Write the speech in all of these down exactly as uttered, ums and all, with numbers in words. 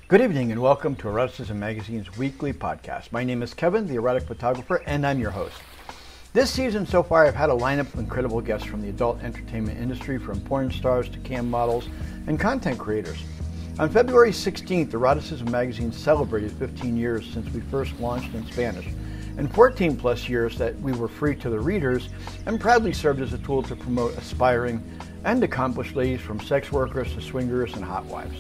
Good evening and welcome to Eroticism Magazine's weekly podcast. My name is Kevin, the erotic photographer, and I'm your host. This season so far I've had a lineup of incredible guests from the adult entertainment industry, from porn stars to cam models and content creators. On February sixteenth, Eroticism Magazine celebrated fifteen years since we first launched in Spanish, and fourteen plus years that we were free to the readers and proudly served as a tool to promote aspiring and accomplished ladies from sex workers to swingers and hot wives.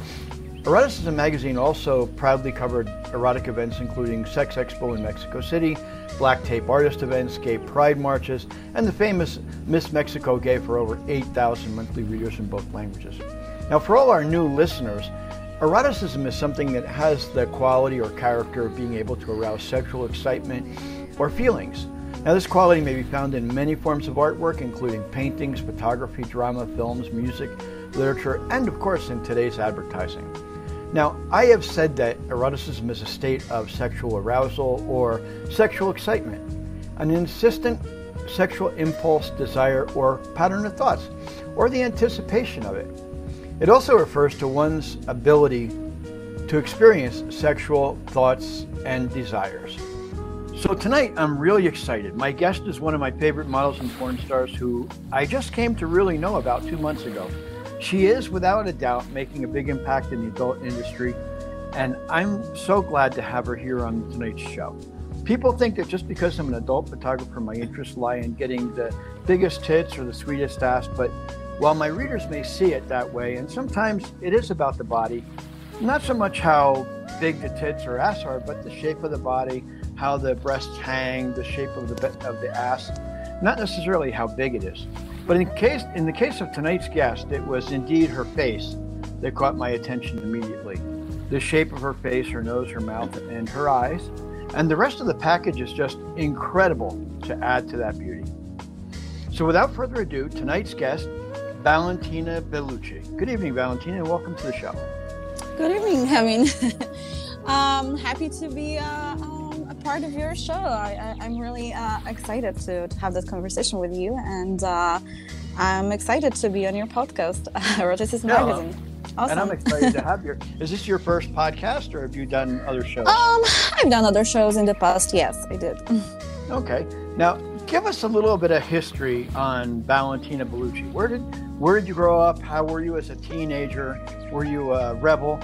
Eroticism Magazine also proudly covered erotic events including Sex Expo in Mexico City, Black Tape Artist events, gay pride marches, and the famous Miss Mexico Gay for over eight thousand monthly readers in both languages. Now, for all our new listeners, eroticism is something that has the quality or character of being able to arouse sexual excitement or feelings. Now, this quality may be found in many forms of artwork, including paintings, photography, drama, films, music, literature, and of course in today's advertising. Now, I have said that eroticism is a state of sexual arousal or sexual excitement, an insistent sexual impulse, desire, or pattern of thoughts, or the anticipation of it. It also refers to one's ability to experience sexual thoughts and desires. So tonight, I'm really excited. My guest is one of my favorite models and porn stars who I just came to really know about two months ago. She is, without a doubt, making a big impact in the adult industry, and I'm so glad to have her here on tonight's show. People think that just because I'm an adult photographer, my interests lie in getting the biggest tits or the sweetest ass, but while my readers may see it that way, and sometimes it is about the body, not so much how big the tits or ass are, but the shape of the body, how the breasts hang, the shape of the of the ass, not necessarily how big it is. But in case in the case of tonight's guest, it was indeed her face that caught my attention immediately. The shape of her face, her nose, her mouth, and her eyes. And the rest of the package is just incredible to add to that beauty. So without further ado, tonight's guest, Valentina Bellucci. Good evening, Valentina, and welcome to the show. Good evening, Kevin. um, happy to be uh, um, a part of your show. I, I, I'm really uh, excited to, to have this conversation with you, and uh, I'm excited to be on your podcast, Eroticism yeah, Magazine. Awesome. And I'm excited to have you. Is this your first podcast, or have you done other shows? Um, I've done other shows in the past. Yes, I did. Okay. Now, give us a little bit of history on Valentina Bellucci. Where did where did you grow up? How were you as a teenager? Were you a rebel?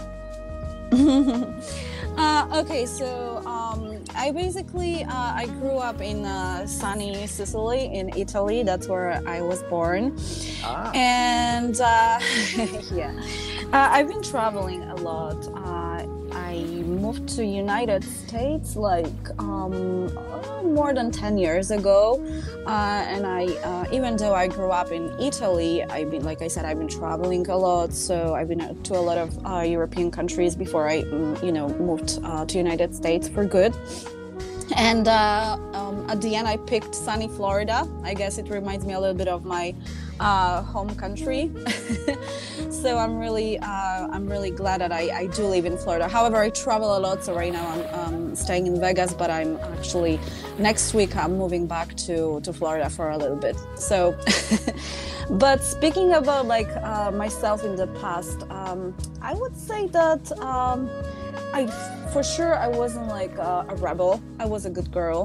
uh, okay, so um, I basically uh, I grew up in uh, sunny Sicily in Italy. That's where I was born, Ah. and uh, yeah, uh, I've been traveling a lot. Uh, I moved to United States like um, uh, more than ten years ago, uh, and I uh, even though I grew up in Italy, I've been like I said, I've been traveling a lot. So I've been to a lot of uh, European countries before I, you know, moved uh, to United States for good. And uh, um, at the end, I picked sunny Florida. I guess it reminds me a little bit of my uh, home country. So I'm really, uh, I'm really glad that I, I do live in Florida. However, I travel a lot. So right now I'm um, staying in Vegas, but I'm actually next week I'm moving back to to Florida for a little bit. So, but speaking about like uh, myself in the past, um, I would say that. Um, I, for sure, I wasn't like a, a rebel. I was a good girl.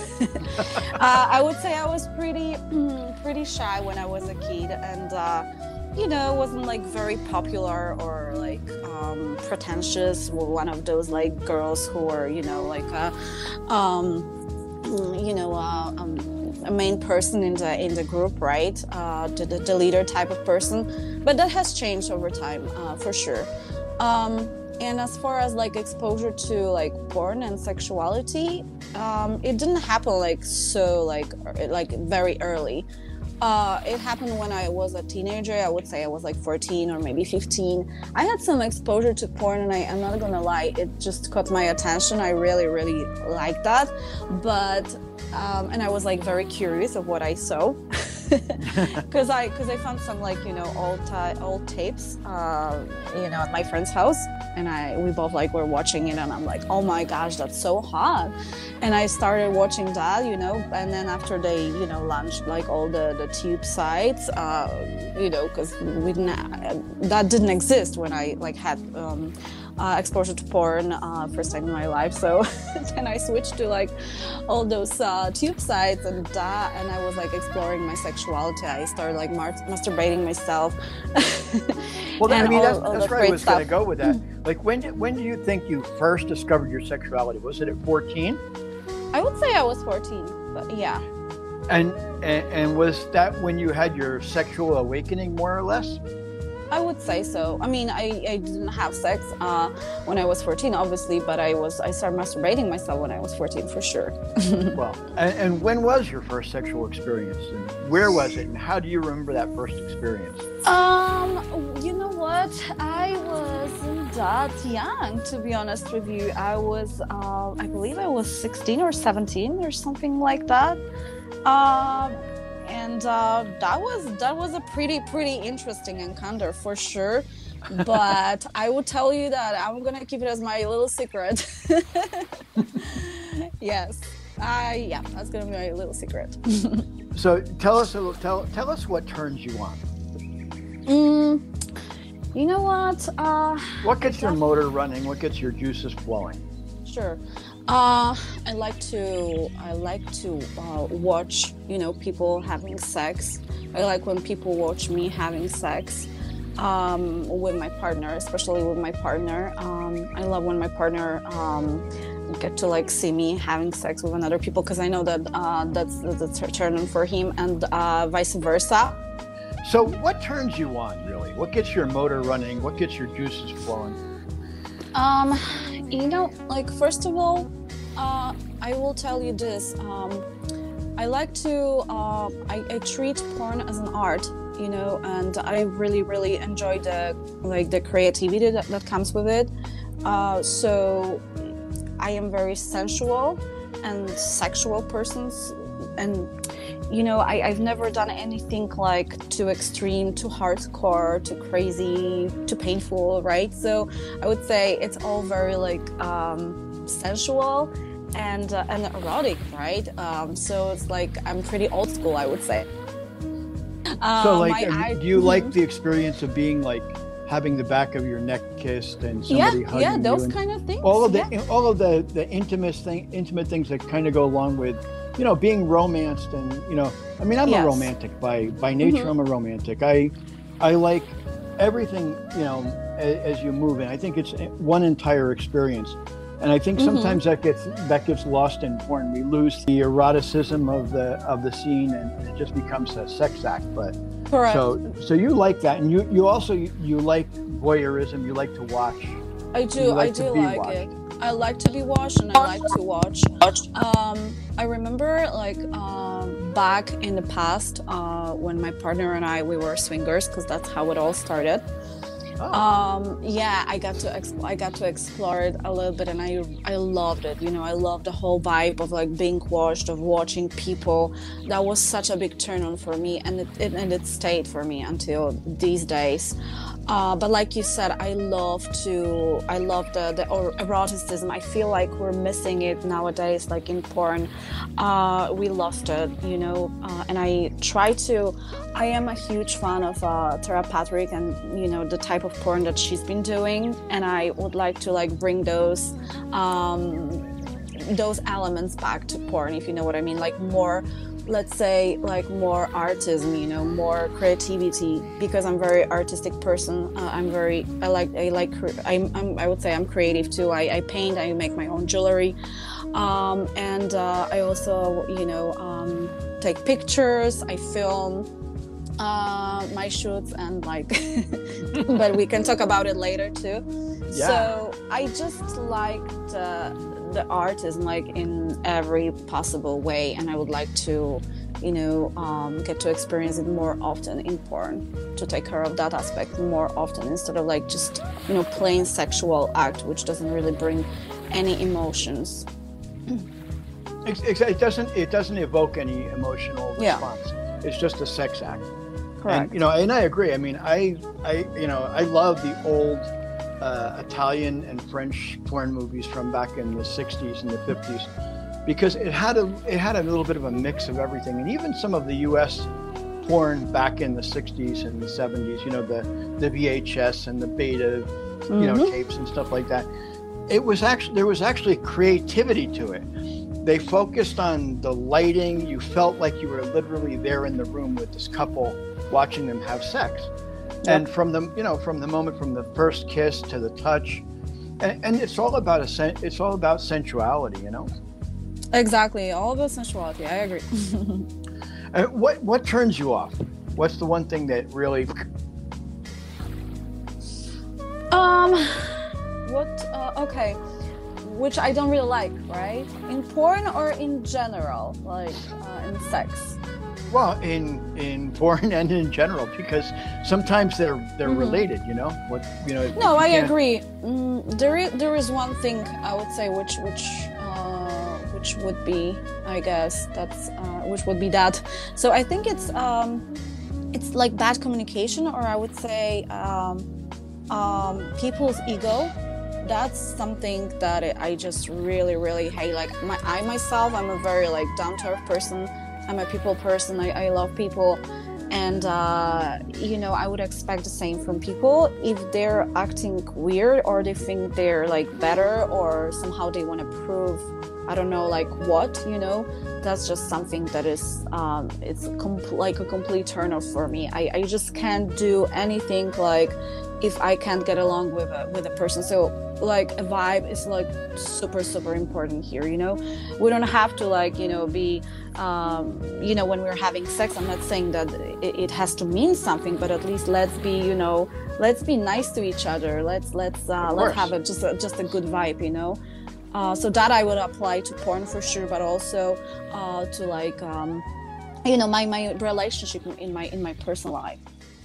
uh, I would say I was pretty, pretty shy when I was a kid, and uh, you know, wasn't like very popular or like um, pretentious. Well, one of those like girls who were, you know, like a, um, you know, uh, um, a main person in the in the group, right? Uh, the, the leader type of person. But that has changed over time, uh, for sure. Um, And as far as like exposure to like porn and sexuality, um, it didn't happen like so like like very early. Uh, it happened when I was a teenager. I would say I was like fourteen or maybe fifteen. I had some exposure to porn, and I, I'm not gonna lie, it just caught my attention. I really, really liked that. But um, and I was like very curious of what I saw. Because I, because I found some like you know old ta- old tapes, uh, you know, at my friend's house, and I we both like were watching it, and I'm like, oh my gosh, that's so hot, and I started watching that, you know, and then after they you know launched like all the the tube sites, uh, you know, because we didn't that didn't exist when I like had um, uh, exposure to porn uh, first time in my life. So then I switched to like all those uh, tube sites and that, and I was like exploring my sexuality. I started like mar- masturbating myself. Well, I mean, all, that's, all that's where I was going to go with that. Like, when when do you think you first discovered your sexuality? Was it at fourteen? I would say I was fourteen, but yeah. And, and and was that when you had your sexual awakening, more or less? I would say so. I mean, I, I didn't have sex uh, when I was fourteen, obviously, but I was I started masturbating myself when I was fourteen for sure. Well, and, and when was your first sexual experience, and where was it, and how do you remember that first experience? Um, you know what? I wasn't that young, to be honest with you. I was, uh, I believe I was sixteen or seventeen or something like that. Um. And uh, that was that was a pretty pretty interesting encounter for sure, but I would tell you that I'm gonna keep it as my little secret. Yes, I yeah, that's gonna be my little secret. So tell us a little, tell tell us what turns you on. Mm, you know what? Uh, what gets your motor running? What gets your juices flowing? Sure. Uh, I like to I like to uh, watch, you know, people having sex. I like when people watch me having sex um, with my partner, especially with my partner. Um, I love when my partner um, get to like see me having sex with another people, because I know that uh, that's that's a turn on for him, and uh, vice versa. So, what turns you on, really? What gets your motor running? What gets your juices flowing? Um, you know, like, first of all, uh, I will tell you this. Um, I like to, uh, I, I treat porn as an art, you know, and I really, really enjoy the, like, the creativity that, that comes with it. Uh, so I am very sensual and sexual person, and you know, I, I've never done anything like too extreme, too hardcore, too crazy, too painful, right? So I would say it's all very like um, sensual and uh, and erotic, right? Um, so it's like I'm pretty old school, I would say. Uh, so like, my, do you mm-hmm. like the experience of being like having the back of your neck kissed and somebody yeah, hugging yeah, those you? kind of things. All of the yeah. all of the the intimate thing, intimate things that kind of go along with, you know, being romanced. And you know, I mean, I'm yes. a romantic by by nature. Mm-hmm. I'm a romantic. I I like everything, you know, as, as you move in. I think it's one entire experience. And I think sometimes mm-hmm. that gets that gets lost in porn. We lose the eroticism of the of the scene, and it just becomes a sex act. But correct. So so you like that, and you you also you, you like voyeurism. You like to watch. I do. Like I do like watched. it. I like to be watched, and I like to watch. Um, I remember like um, back in the past uh, when my partner and I we were swingers, because that's how it all started. Oh. Um, yeah, I got to exp- I got to explore it a little bit, and I I loved it. You know, I loved the whole vibe of like being watched, of watching people. That was such a big turn on for me, and it, it and it stayed for me until these days. Uh, but like you said, I love to I love the the eroticism. I feel like we're missing it nowadays, like in porn. Uh, we lost it, you know. Uh, and I try to. I am a huge fan of uh, Tara Patrick, and you know the type of porn that she's been doing, and I would like to like bring those um, those elements back to porn, if you know what I mean, like more, let's say, like more artism, you know, more creativity, because I'm a very artistic person. Uh, I'm very I like I like I'm, I'm I would say I'm creative too. I, I paint, I make my own jewelry, um, and uh, I also you know um, take pictures, I film uh my shoots, and like but we can talk about it later too. Yeah. So I just like the the artism, like in every possible way, and I would like to you know um get to experience it more often in porn, to take care of that aspect more often, instead of like just you know plain sexual act, which doesn't really bring any emotions. It doesn't it doesn't evoke any emotional response. Yeah. It's just a sex act. Correct. And, you know, and I agree. I mean, I, I, you know, I love the old uh, Italian and French porn movies from back in the sixties and the fifties, because it had a, it had a little bit of a mix of everything. And even some of the U S porn back in the sixties and the seventies, you know, the, the V H S and the beta mm-hmm. you know, tapes and stuff like that. It was actually, there was actually creativity to it. They focused on the lighting. You felt like you were literally there in the room with this couple watching them have sex. Yep. And from the, you know, from the moment, from the first kiss to the touch, and, and it's all about a sen- it's all about sensuality, you know. Exactly, all about sensuality. I agree. And what what turns you off? What's the one thing that really? Um, what? Uh, okay, which I don't really like, right? In porn or in general, like uh, in sex. Well, in in porn and in general, because sometimes they're they're mm-hmm. related, you know. What you know. No, I agree. Mm, there is, there is one thing I would say, which which uh, which would be, I guess that's uh, which would be that. So I think it's um, it's like bad communication, or I would say um, um, people's ego. That's something that I just really really hate. Like my I myself, I'm a very like down to earth person. I'm a people person. I, I love people. And, uh, you know, I would expect the same from people. If they're acting weird or they think they're like better or somehow they want to prove, I don't know, like what, you know, that's just something that is, um, it's com- like a complete turn off for me. I, I just can't do anything like if I can't get along with a, with a person. So like a vibe is like super, super important here, you know. We don't have to like, you know, be, um, you know, when we're having sex, I'm not saying that it, it has to mean something, but at least let's be, you know, let's be nice to each other. Let's, let's, uh, let's have a, just a, just a good vibe, you know. Uh, so that I would apply to porn for sure, but also uh, to like, um, you know, my, my relationship in my, in my personal life.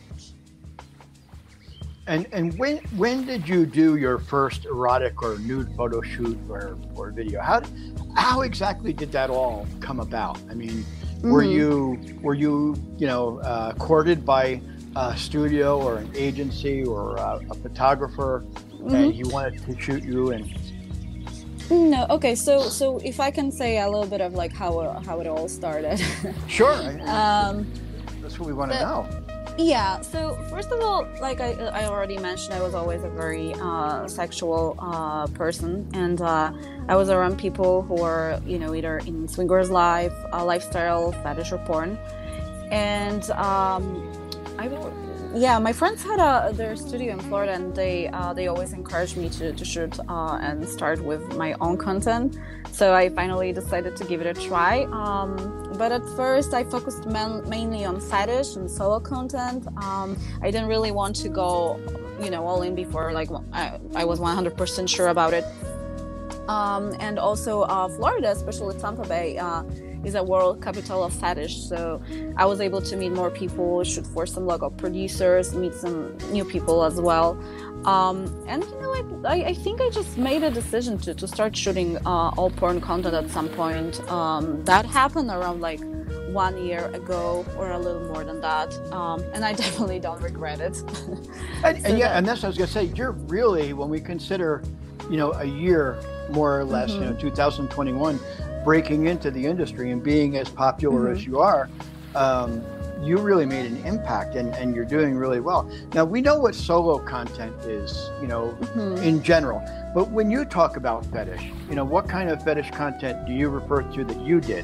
And and when when did you do your first erotic or nude photo shoot or, or video? How how exactly did that all come about? I mean, mm-hmm. were you were you you know uh, courted by a studio or an agency or a, a photographer, mm-hmm. and he wanted to shoot you? And no, okay. So so if I can say a little bit of like how how it all started. Sure. um, That's what we want to know. Yeah, so first of all, like I, I already mentioned, I was always a very uh, sexual uh, person, and uh, I was around people who were, you know, either in swingers life, uh, lifestyle, fetish, or porn. And um, I, yeah, my friends had a, their studio in Florida, and they uh, they always encouraged me to, to shoot uh, and start with my own content. So I finally decided to give it a try. Um, but at first, I focused man- mainly on fetish and solo content. Um, I didn't really want to go, you know, all in before like I, I was one hundred percent sure about it. Um, and also, uh, Florida, especially Tampa Bay, uh, is a world capital of fetish. So I was able to meet more people, shoot for some local producers, meet some new people as well. Um, and, you know, I, I think I just made a decision to, to start shooting uh, all porn content at some point. Um, that happened around like one year ago or a little more than that. Um, and I definitely don't regret it. and, and so yeah, that, and that's what I was going to say. You're really, when we consider, you know, a year more or less, mm-hmm. you know, two thousand twenty-one, breaking into the industry and being as popular mm-hmm. as you are, um, you really made an impact, and, and you're doing really well. Now, we know what solo content is, you know, mm-hmm. in general, but when you talk about fetish, you know, what kind of fetish content do you refer to that you did?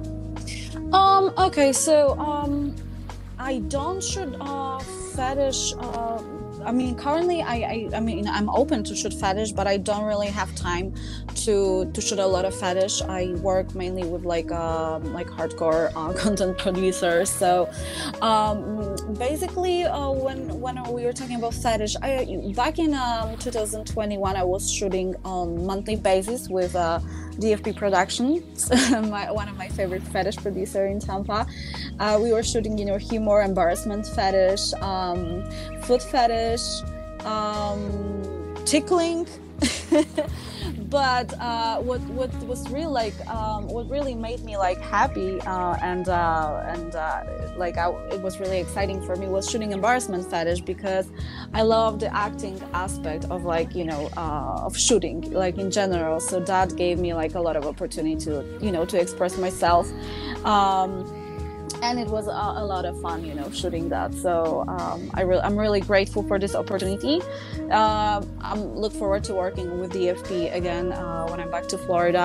Um, okay, so um, I don't shoot uh, fetish. Uh, I mean, currently, I, I, I mean, I'm open to shoot fetish, but I don't really have time to to shoot a lot of fetish. I work mainly with like um, like hardcore uh, content producers. So um, basically, uh, when when we were talking about fetish, I back in um, two thousand twenty-one, I was shooting on monthly basis with uh, D F P Productions, my, one of my favorite fetish producer in Tampa. Uh, we were shooting, you know, humor, embarrassment fetish, um, foot fetish, um, tickling. But uh, what what was really like um, what really made me like happy uh, and uh, and uh, like I, it was really exciting for me was shooting embarrassment fetish, because I love the acting aspect of like, you know, uh, of shooting like in general. So that gave me like a lot of opportunity to, you know, to express myself. Um, and it was a, a lot of fun, you know, shooting that. So um, I re- I'm really grateful for this opportunity. Uh, I'm look forward to working with D F P again uh, when I'm back to Florida.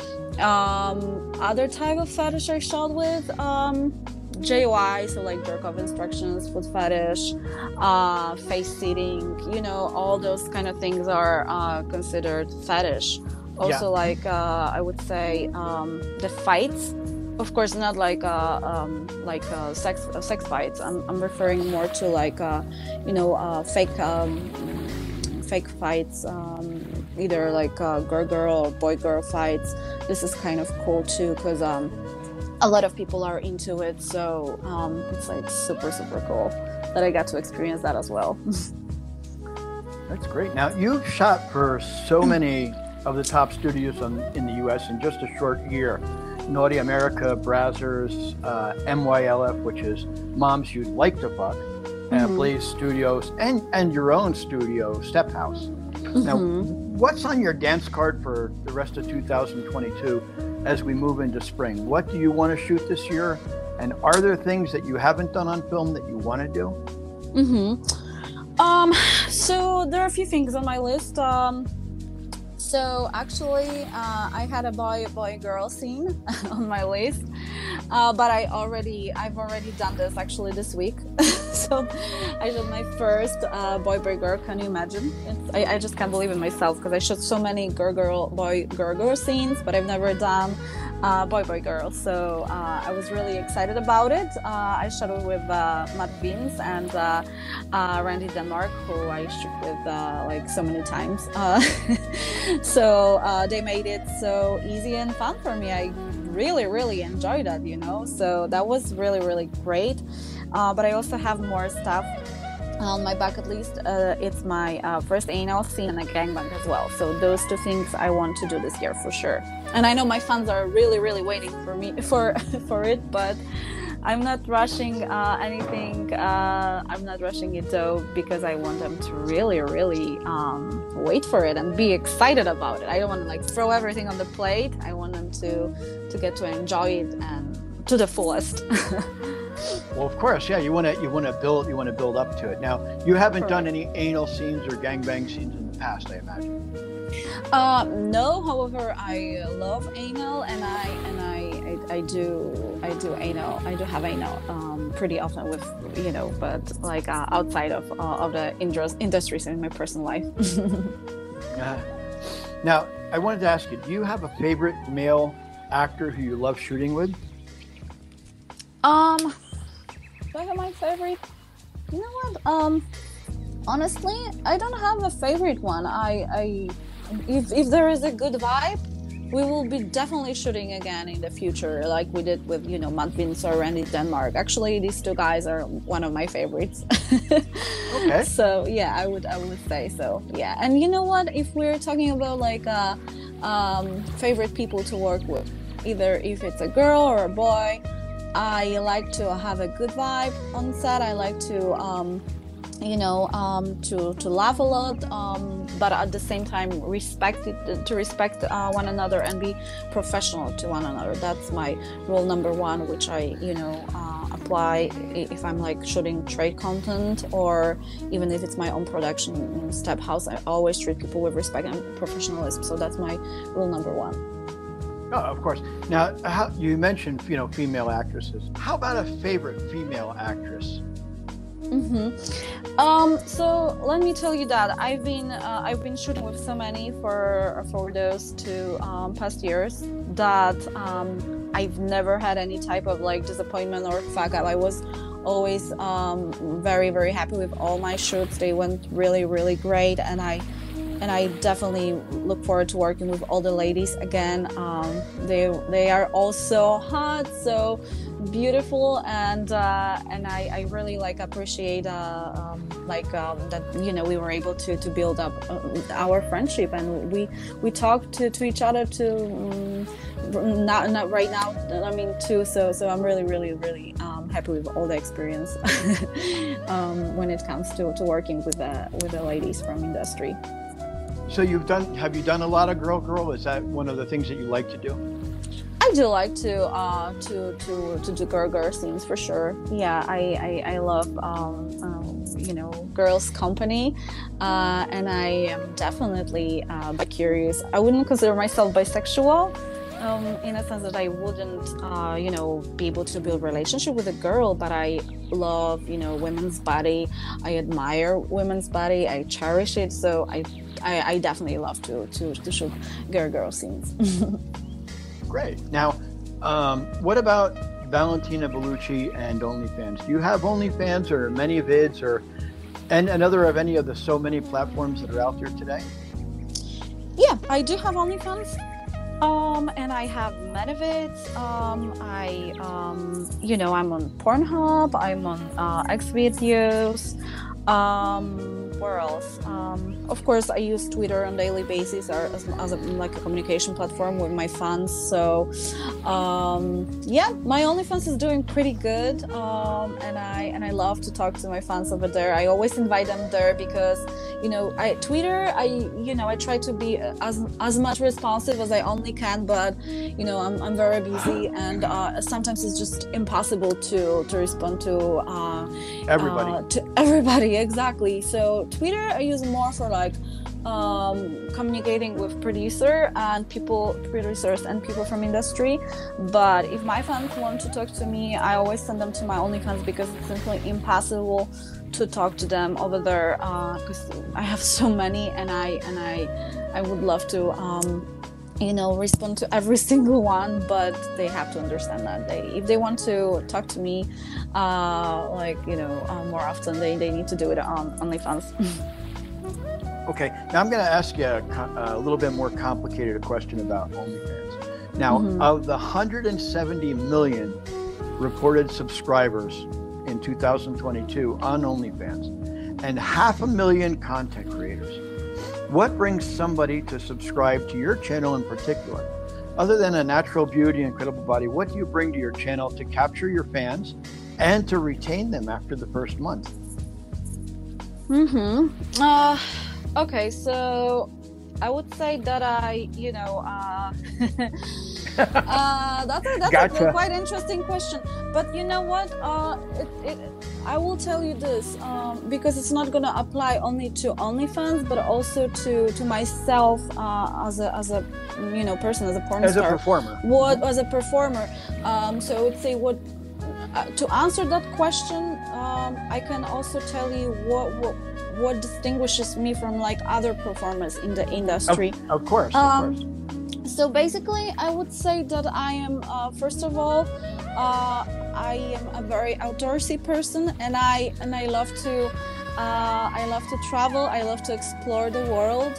Um, other type of fetish I shot with, um, J O I, so like jerk off instructions, foot fetish, uh, face sitting, you know, all those kind of things are uh, considered fetish. Also, yeah. like uh, I would say um, the fights. Of course, not like uh, um, like uh, sex uh, sex fights. I'm I'm referring more to like uh, you know uh, fake um, fake fights, um, either like uh, girl girl or boy girl fights. This is kind of cool too because um, a lot of people are into it. So um, it's like super super cool that I got to experience that as well. That's great. Now you've shot for so many of the top studios on, in the U S in just a short year. Naughty America, Brazzers, uh, M Y L F, which is Moms You'd Like to Fuck, mm-hmm. uh, Blaze Studios, and, and your own studio, Step House. Mm-hmm. Now, what's on your dance card for the rest of two thousand twenty-two as we move into spring? What do you want to shoot this year? And are there things that you haven't done on film that you want to do? Mm-hmm. Um, so there are a few things on my list. Um, So actually, uh, I had a boy boy girl scene on my list, uh, but I already I've already done this actually this week. So I shot my first uh, boy boy girl. Can you imagine? It's, I, I just can't believe it myself because I shot so many girl girl boy girl girl scenes, but I've never done uh, boy boy girl. So uh, I was really excited about it. Uh, I shot it with uh, Matt Vince and uh, uh, Randy Denmark, who I shoot with uh, like so many times. Uh, So uh, they made it so easy and fun for me. I really, really enjoyed that, you know. So that was really, really great. Uh, but I also have more stuff on my bucket list. Uh, it's my uh, first anal scene and a gangbang as well. So those two things I want to do this year for sure. And I know my fans are really, really waiting for me for for it, but I'm not rushing uh, anything. Uh, I'm not rushing it though because I want them to really, really um, wait for it and be excited about it. I don't want to like throw everything on the plate. I want them to to get to enjoy it and to the fullest. Well, of course, yeah. You want to you want to build you want to build up to it. Now, you haven't Correct. done any anal scenes or gangbang scenes in the past, I imagine. Uh, no, however, I love anal, and I and I, I, I do I do anal. I do have anal um, pretty often with you know, but like uh, outside of uh, of the industries in my personal life. uh, now, I wanted to ask you: do you have a favorite male actor who you love shooting with? Um, do I have my favorite? You know what? Um, honestly, I don't have a favorite one. I I. If if there is a good vibe, we will be definitely shooting again in the future, like we did with you know Matt Vince or Randy Denmark. Actually, these two guys are one of my favorites. Okay. So yeah, I would I would say so. Yeah, and you know what? If we're talking about like uh, um, favorite people to work with, either if it's a girl or a boy, I like to have a good vibe on set. I like to. Um, you know, um, to, to laugh a lot, um, but at the same time, respect it, to respect uh, one another and be professional to one another. That's my rule number one, which I, you know, uh, apply if I'm like shooting trade content or even if it's my own production in Step House. I always treat people with respect and professionalism. So that's my rule number one. Oh, of course. Now, how, you mentioned, you know, female actresses. How about a favorite female actress? Mm-hmm. Um, so let me tell you that I've been uh, I've been shooting with so many for for those two um, past years that um, I've never had any type of like disappointment or fuck up. I was always um, very very happy with all my shoots. They went really really great, and I and I definitely look forward to working with all the ladies again. Um, they they are all so hot, so beautiful, and uh, and I, I really like appreciate uh, um, like um, that you know we were able to to build up uh, our friendship, and we we talk to, to each other to um, not not right now. I mean too. So so I'm really really really um, happy with all the experience um, when it comes to, to working with the with the ladies from industry. So you've done, have you done a lot of girl girl? Is that one of the things that you like to do? I do like to uh, to to to do girl girl scenes for sure. Yeah, I I, I love um, um, you know girls' company, uh, and I am definitely uh, bi-curious. I wouldn't consider myself bisexual. Um, in a sense that I wouldn't, uh, you know, be able to build a relationship with a girl, but I love, you know, women's body. I admire women's body. I cherish it. So I, I, I definitely love to to, to shoot girl girl scenes. Great. Now, um, what about Valentina Bellucci and OnlyFans? Do you have OnlyFans or many vids or and another of any of the so many platforms that are out there today? Yeah, I do have OnlyFans. Um, and I have Metavids. Um, I, um, you know, I'm on Pornhub. I'm on uh, Xvideos. Um, where else? Um, of course, I use Twitter on a daily basis, or as, as a, like a communication platform with my fans. So, um, yeah, my OnlyFans is doing pretty good. Um, and I and I love to talk to my fans over there. I always invite them there because, you know, I Twitter. I you know I try to be as as much responsive as I only can, but you know I'm I'm very busy, and uh, sometimes it's just impossible to to respond to uh, everybody. Uh, to everybody exactly. So Twitter I use more for like um, communicating with producer and people, producers and people from industry. But if my fans want to talk to me, I always send them to my OnlyFans because it's simply impossible to talk to them over there because uh, I have so many, and I and I I would love to um, you know respond to every single one, but they have to understand that they if they want to talk to me uh, like you know uh, more often, they, they need to do it on OnlyFans. Okay, now I'm going to ask you a, a little bit more complicated question about OnlyFans. Now, mm-hmm. of the one hundred seventy million reported subscribers in two thousand twenty-two on OnlyFans and half a million content creators, what brings somebody to subscribe to your channel in particular? Other than a natural beauty and incredible body, what do you bring to your channel to capture your fans and to retain them after the first month? Mm-hmm. Uh, okay, so I would say that I, you know, uh, uh, that's a, that's gotcha. a quite interesting question. But you know what? Uh, it, it, I will tell you this um, because it's not going to apply only to OnlyFans, but also to to myself uh, as a as a you know person, as a porn as star, as a performer. What as a performer? Um, so I would say what uh, to answer that question. Um, I can also tell you what what. what distinguishes me from like other performers in the industry. Of, of course, um, of course. So basically, I would say that I am, uh, first of all, uh, I am a very outdoorsy person, and I and I love to, uh, I love to travel. I love to explore the world.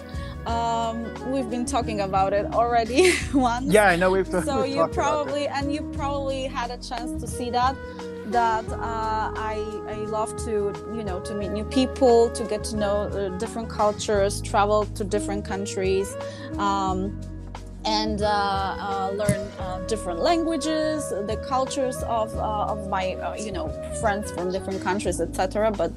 Um, we've been talking about it already once. Yeah, I know we've. So we've you probably and you probably had a chance to see that. That uh, I I love to you know to meet new people, to get to know uh, different cultures, travel to different countries, um, and uh, uh, learn uh, different languages, the cultures of uh, of my uh, you know friends from different countries, et cetera. But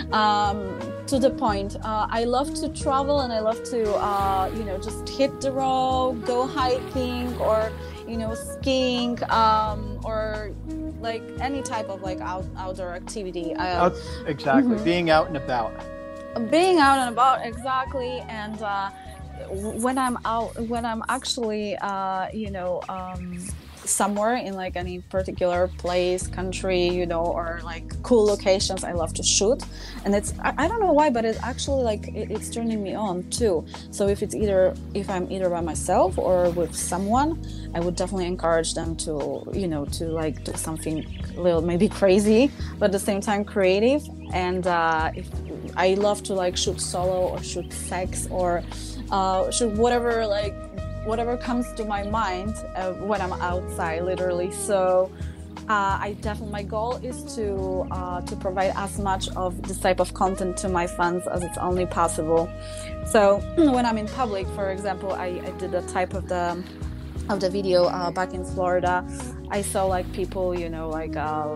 um, to the point, uh, I love to travel, and I love to uh, you know just hit the road, go hiking, or you know skiing, um, or like any type of like out, outdoor activity. Uh, out, exactly, mm-hmm. being out and about. Being out and about, exactly. And uh, when I'm out, when I'm actually, uh, you know, um, somewhere in like any particular place, country, you know, or like cool locations, I love to shoot. And it's, I, I don't know why, but it's actually like, it, it's turning me on too. So if it's either, if I'm either by myself or with someone, I would definitely encourage them to, you know, to like do something a little maybe crazy, but at the same time creative. And uh, if I love to like shoot solo or shoot sex or uh, shoot whatever, like whatever comes to my mind uh, when I'm outside, literally. So uh, I definitely, my goal is to uh, to provide as much of this type of content to my fans as it's only possible. So when I'm in public, for example, I, I did a type of the of the video uh, back in Florida. I saw like people, you know, like uh,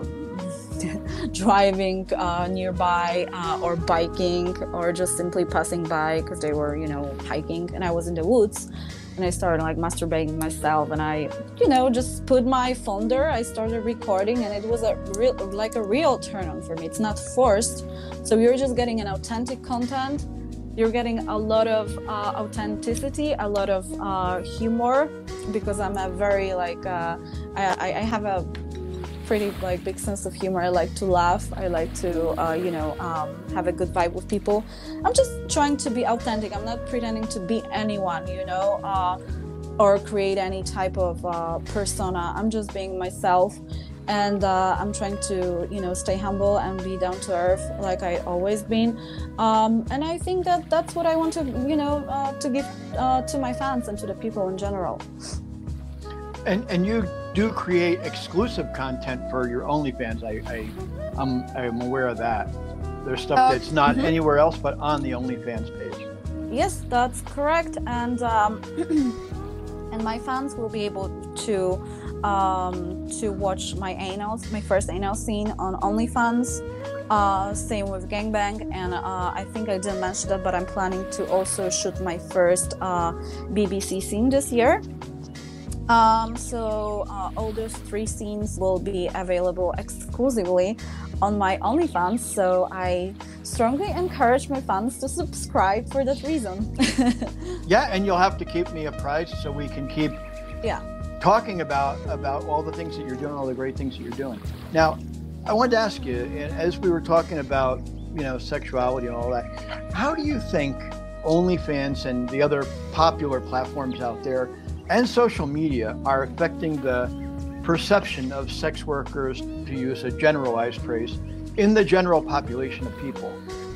driving uh, nearby uh, or biking or just simply passing by because they were, you know, hiking, and I was in the woods. and I started like masturbating myself, and I, you know, just put my phone there. I started recording, and it was a real, like a real turn on for me. It's not forced. So you're just getting an authentic content. You're getting a lot of uh, authenticity, a lot of uh, humor, because I'm a very like, uh, I, I have a pretty like big sense of humor. I like to laugh. I like to, uh, you know, um, have a good vibe with people. I'm just trying to be authentic. I'm not pretending to be anyone, you know, uh, or create any type of uh, persona. I'm just being myself. And uh, I'm trying to, you know, stay humble and be down to earth like I always been. Um, and I think that that's what I want to, you know, uh, to give uh, to my fans and to the people in general. And and you do create exclusive content for your OnlyFans. I, I I'm I'm aware of that. There's stuff uh, that's not mm-hmm. anywhere else but on the OnlyFans page. Yes, that's correct. And um, and my fans will be able to um, to watch my anal, my first anal scene on OnlyFans. Uh, same with Gangbang, and uh, I think I didn't mention that, but I'm planning to also shoot my first uh, B B C scene this year. Um, so uh, all those three scenes will be available exclusively on my OnlyFans. So I strongly encourage my fans to subscribe for that reason. Yeah, and you'll have to keep me apprised so we can keep yeah. talking about about all the things that you're doing, all the great things that you're doing. Now, I wanted to ask you, as we were talking about, you know, sexuality and all that, how do you think OnlyFans and the other popular platforms out there and social media are affecting the perception of sex workers, to use a generalized phrase, in the general population of people?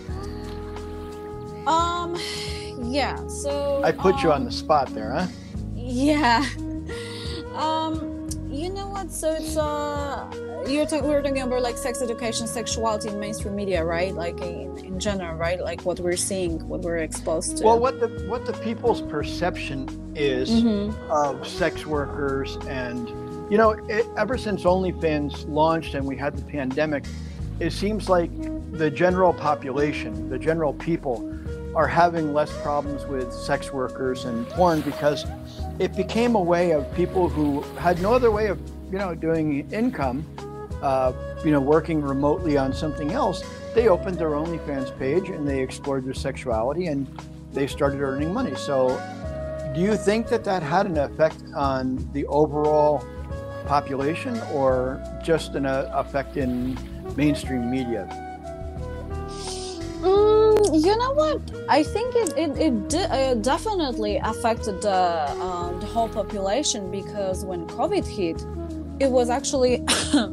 Um, yeah, so... I put um, you on the spot there, huh? Yeah. Um, you know what, so it's, uh, you're talking, we were talking about like sex education, sexuality in mainstream media, right? Like in, in general, right? Like what we're seeing, what we're exposed to. Well, what the what the people's perception is mm-hmm. of sex workers, and you know, it, ever since OnlyFans launched and we had the pandemic, it seems like the general population, the general people, are having less problems with sex workers and porn because it became a way of people who had no other way of, you know, doing income, uh, you know, working remotely on something else. They opened their OnlyFans page and they explored their sexuality and they started earning money. So do you think that that had an effect on the overall population or just an uh, effect in mainstream media? Mm, you know what? I think it it, it de- uh, definitely affected the, uh, the whole population, because when COVID hit, it was actually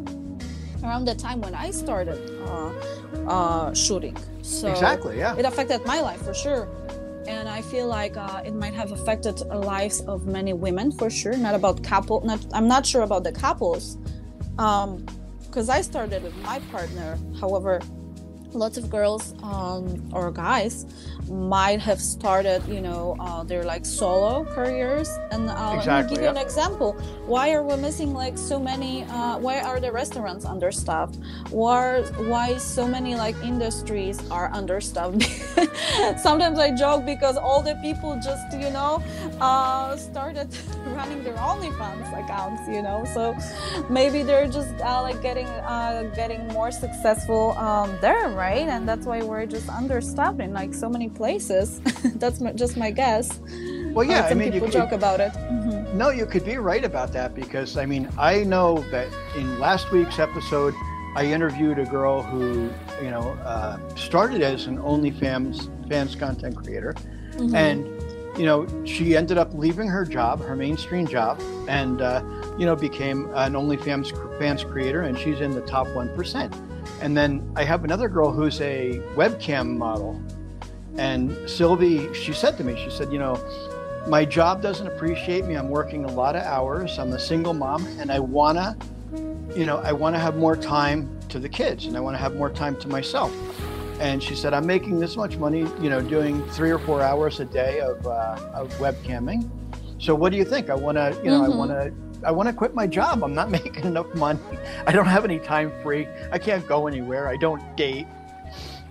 around the time when I started uh, uh, shooting. So exactly, yeah. It affected my life for sure. And I feel like uh, it might have affected the lives of many women for sure. Not about couple. Not I'm not sure about the couples, because um, I started with my partner. However, lots of girls um, or guys might have started, you know, uh, their like solo careers. And uh, exactly, let me give yeah. you an example. Why are we missing like so many? Uh, why are the restaurants understaffed? Why why so many like industries are understaffed? Sometimes I joke because all the people just, you know, uh, started running their OnlyFans accounts, you know. So maybe they're just uh, like getting uh, getting more successful um, there, right? And that's why we're just understaffed in like so many places. That's my, just my guess. Well, yeah, uh, some I mean, people you, joke about it. Mm-hmm. No, you could be right about that, because I mean, I know that in last week's episode, I interviewed a girl who, you know, uh, started as an OnlyFans fans content creator, mm-hmm. and you know, she ended up leaving her job, her mainstream job, and uh, you know, became an OnlyFans fans creator, and she's in the top one percent. And then I have another girl who's a webcam model. And Sylvie, she said to me, she said, you know, my job doesn't appreciate me. I'm working a lot of hours. I'm a single mom, and I want to, you know, I want to have more time to the kids, and I want to have more time to myself. And she said, I'm making this much money, you know, doing three or four hours a day of, uh, of webcamming. So what do you think? I want to, you know, mm-hmm. I want to, I want to quit my job. I'm not making enough money. I don't have any time free. I can't go anywhere. I don't date.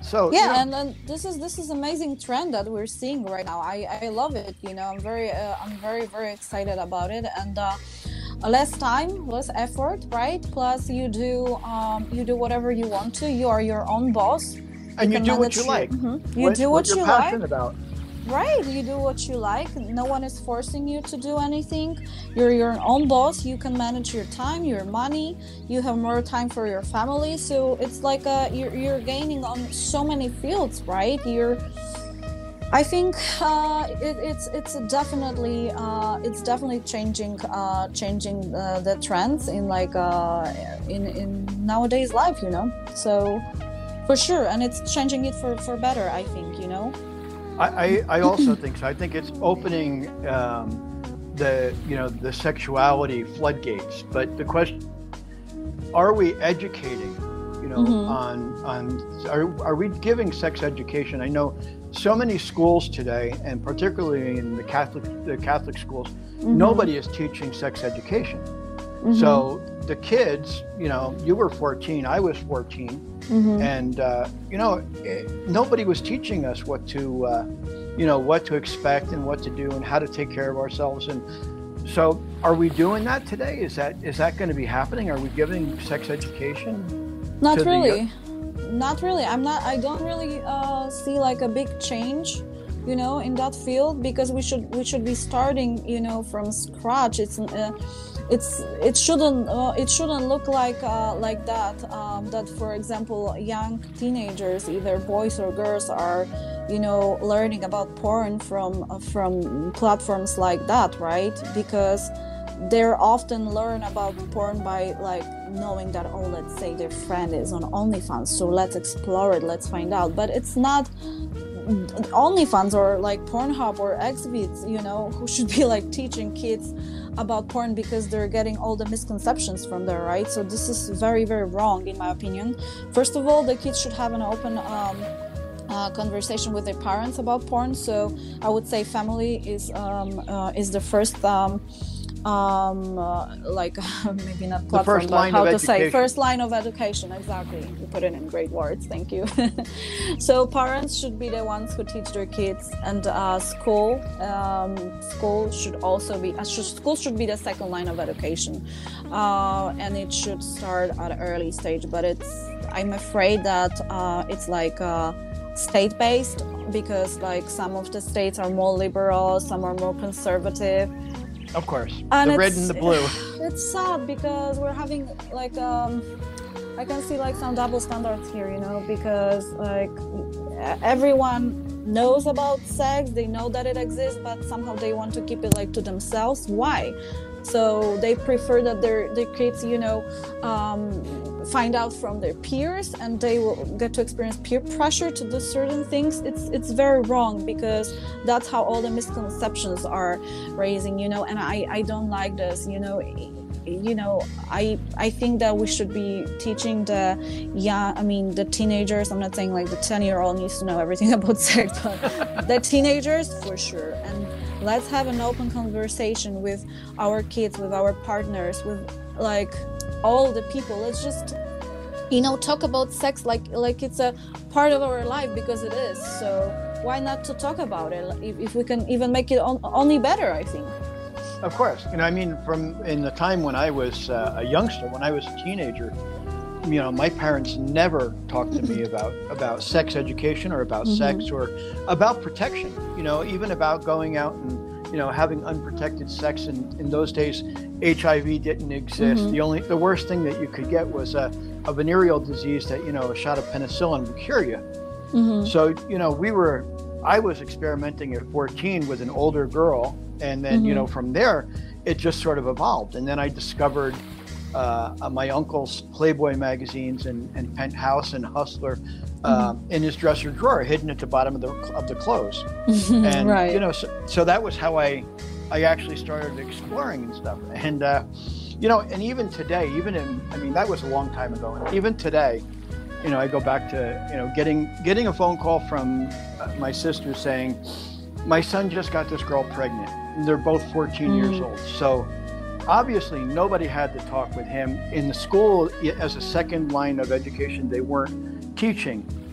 So yeah, you know, and, and this is this is amazing trend that we're seeing right now. I, I love it. You know, I'm very uh, I'm very very excited about it. And uh, less time, less effort, right? Plus, you do um, you do whatever you want to. You are your own boss. and you, can do what manage you your- like. Mhm. You what, do what what you're you passionate like. about. Right, you do what you like. No one is forcing you to do anything. You're your own boss. You can manage your time, your money. You have more time for your family. So it's like a, you're, you're gaining on so many fields, right? You're. I think uh, it, it's it's definitely uh, it's definitely changing uh, changing uh, the trends in like uh, in in nowadays life, you know. So for sure, and it's changing it for for better. I think, you know. I, I, I also think so. I think it's opening um, the you know the sexuality floodgates. But the question: are we educating? You know, Mhm. on on are, are we giving sex education? I know so many schools today, and particularly in the Catholic the Catholic schools, Mhm. nobody is teaching sex education. Mhm. So the kids, you know, you were fourteen, I was fourteen. Mhm. And uh, you know, it, nobody was teaching us what to, uh, you know, what to expect and what to do and how to take care of ourselves. And so, are we doing that today? Is that is that going to be happening? Are we giving sex education? Not to the- really. Not really. I'm not. I don't really uh, see like a big change, you know, in that field, because we should we should be starting, you know, from scratch. It's uh, it's it shouldn't uh, it shouldn't look like uh, like that. Um, that, for example, young teenagers, either boys or girls, are, you know, learning about porn from uh, from platforms like that, right? Because they're often learn about porn by like knowing that, oh, let's say their friend is on OnlyFans, so let's explore it, let's find out. But it's not OnlyFans or like Pornhub or Xvideos, you know, who should be like teaching kids about porn, because they're getting all the misconceptions from there, right? So this is very, very wrong, in my opinion. First of all, the kids should have an open um, uh, conversation with their parents about porn. So I would say family is um, uh, is the first um, um uh, like maybe not platform, first but line how of to say education. first line of education. Exactly, you put it in great words, thank you. So parents should be the ones who teach their kids, and uh school um school should also be uh, should, school should be the second line of education, uh and it should start at an early stage. But it's I'm afraid that uh it's like uh state-based, because like some of the states are more liberal, some are more conservative. Of course, And the red it's- and the blue. It's sad because we're having like um I can see like some double standards here, you know, because like everyone knows about sex, they know that it exists, but somehow they want to keep it like to themselves. Why? So they prefer that their their kids, you know, um, find out from their peers, and they will get to experience peer pressure to do certain things. It's it's very wrong, because that's how all the misconceptions are raising, you know. And I I don't like this, you know. You know, I I think that we should be teaching the yeah I mean the teenagers. I'm not saying like the ten year old needs to know everything about sex, but the teenagers for sure. And let's have an open conversation with our kids, with our partners, with like all the people. Let's just, you know, talk about sex like like it's a part of our life, because it is. So why not to talk about it if, if we can even make it on, only better, I think. Of course, you know, I mean, from in the time when I was uh, a youngster, when I was a teenager, you know, my parents never talked to me about about sex education or about Mhm. sex or about protection. You know, even about going out and, you know, having unprotected sex. And in those days, H I V didn't exist. Mhm. The only the worst thing that you could get was a, a venereal disease that, you know, a shot of penicillin would cure you. Mm-hmm. So, you know, we were, I was experimenting at fourteen with an older girl. And then, you Mhm. know, from there, it just sort of evolved. And then I discovered uh, my uncle's Playboy magazines and, and Penthouse and Hustler uh, Mm-hmm. in his dresser drawer, hidden at the bottom of the of the clothes. And, Right. you know, so, so that was how I, I actually started exploring and stuff. And, uh, you know, and even today, even in, I mean, that was a long time ago. And even today, you know, I go back to, you know, getting, getting a phone call from uh, my sister saying, my son just got this girl pregnant. And they're both fourteen Mm. years old. So obviously nobody had to talk with him. In the school, as a second line of education, they weren't teaching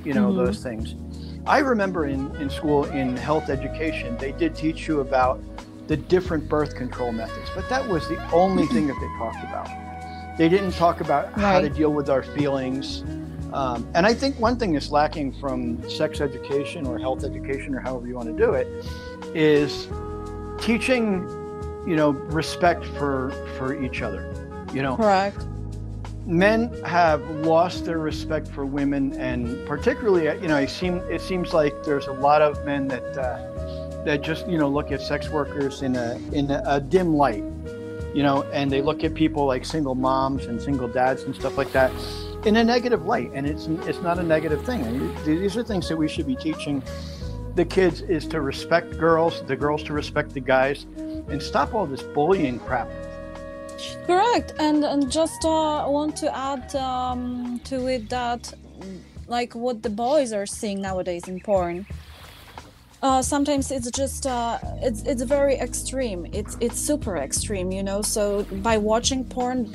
you know, Mm-hmm. those things. I remember in, in school in health education, they did teach you about the different birth control methods, but that was the only thing that they talked about. They didn't talk about Right. how to deal with our feelings. Um, and I think one thing that's lacking from sex education or health education or however you want to do it is teaching, you know, respect for, for each other. You know, Correct. men have lost their respect for women, and particularly, you know, it, seem, it seems like there's a lot of men that uh, that just, you know, look at sex workers in a in a, a dim light, you know, and they look at people like single moms and single dads and stuff like that in a negative light, and it's it's not a negative thing. And these are things that we should be teaching the kids, is to respect girls, the girls to respect the guys, and stop all this bullying crap. Correct. And and just uh, want to add um, to it that, like, what the boys are seeing nowadays in porn. Uh, sometimes it's just uh, it's it's very extreme. It's it's super extreme, you know. So by watching porn,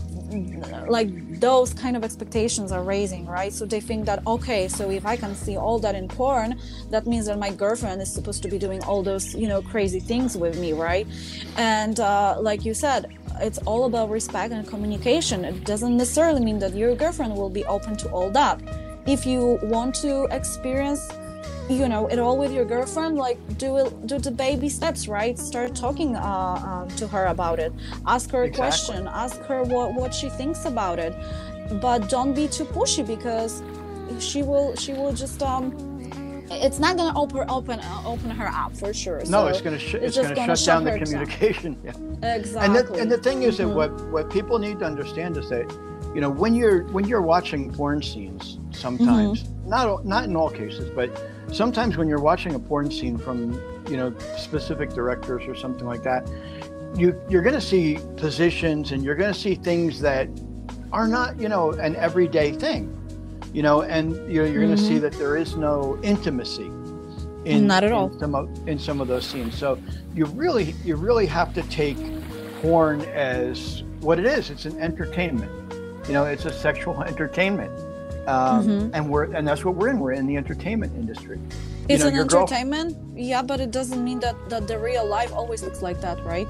like, those kind of expectations are raising, right? So they think that, okay, so if I can see all that in porn, that means that my girlfriend is supposed to be doing all those, you know, crazy things with me, right? And uh, like you said, it's all about respect and communication. It doesn't necessarily mean that your girlfriend will be open to all that. If you want to experience, you know, it all with your girlfriend, like, do it, do the baby steps, right? Start talking uh, uh, to her about it. Ask her a Exactly. question. Ask her what, what she thinks about it. But don't be too pushy, because she will she will just um. It's not gonna open open uh, open her up for sure. No, So it's going to sh- it's, it's going just to gonna shut down shut the her down. communication. Yeah. Exactly. And the, and the thing is that Mhm. what, what people need to understand is that, you know, when you're when you're watching porn scenes, sometimes Mm-hmm. not all- not in all cases, but sometimes when you're watching a porn scene from, you know, specific directors or something like that, you you're going to see positions and you're going to see things that are not, you know, an everyday thing, you know, and you're, you're going to see Mhm. that there is no intimacy in, Not at in all. some of, in some of those scenes. So you really you really have to take porn as what it is. It's an entertainment. You know, it's a sexual entertainment, um, Mhm. and we're and that's what we're in. We're in the entertainment industry. You It's know, an your girl- entertainment, yeah, but it doesn't mean that, that the real life always looks like that, right?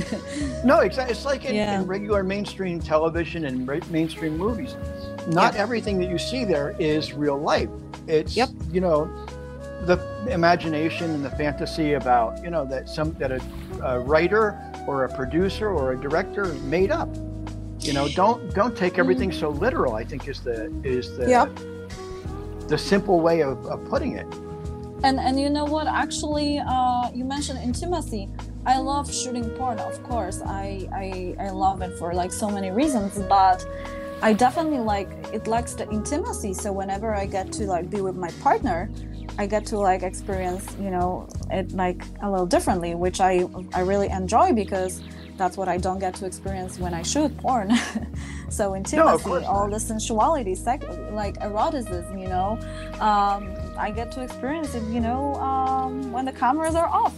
No, exactly. It's like in, Yeah. in regular mainstream television and ra- mainstream movies. Not Yep. everything that you see there is real life. It's Yep. you know, the imagination and the fantasy about, you know, that some that a, a writer or a producer or a director made up. You know, don't don't take everything so literal, I think is the is the Yep. the simple way of, of putting it. And and you know what? Actually, uh, you mentioned intimacy. I love shooting porn, of course. I, I I love it for like so many reasons, but I definitely like it lacks the intimacy. So whenever I get to like be with my partner, I get to like experience, you know, it like a little differently, which I I really enjoy, because that's what I don't get to experience when I shoot porn. So intimacy, course all not. the sensuality, sex, like eroticism, you know, um, I get to experience it, you know, um, when the cameras are off.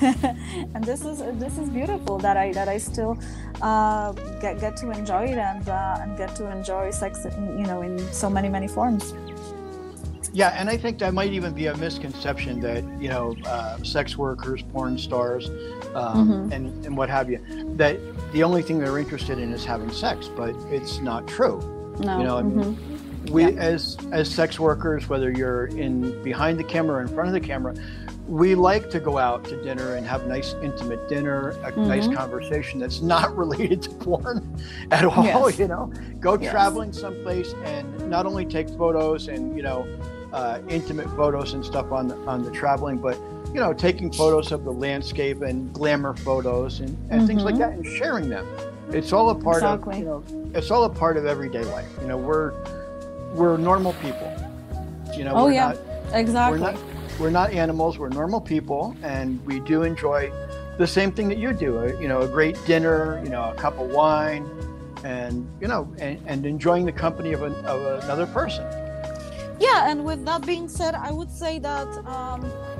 And this is this is beautiful that I that I still uh, get get to enjoy it and uh, and get to enjoy sex, you know, in so many many forms. Yeah, and I think that might even be a misconception that, you know, uh, sex workers, porn stars, um, Mhm. and, and what have you, that the only thing they're interested in is having sex, but it's not true. No. You know, I mhm. mean, we Yeah. as as sex workers, whether you're in behind the camera or in front of the camera, we like to go out to dinner and have nice intimate dinner, a nice Mhm. conversation that's not related to porn at all. Yes. You know, go Yes. traveling someplace and not only take photos and, you know, uh, intimate photos and stuff on the, on the traveling, but, you know, taking photos of the landscape and glamour photos and, and things like Mhm. that, and sharing them. It's all a part Exactly. of, you know, it's all a part of everyday life. You know, we're we're normal people. You know, Oh, we're yeah. not Exactly. we're not we're not animals. We're normal people, and we do enjoy the same thing that you do. A, you know, a great dinner. You know, a cup of wine, and you know, and, and enjoying the company of, an, of another person. Yeah, and with that being said, I would say that um,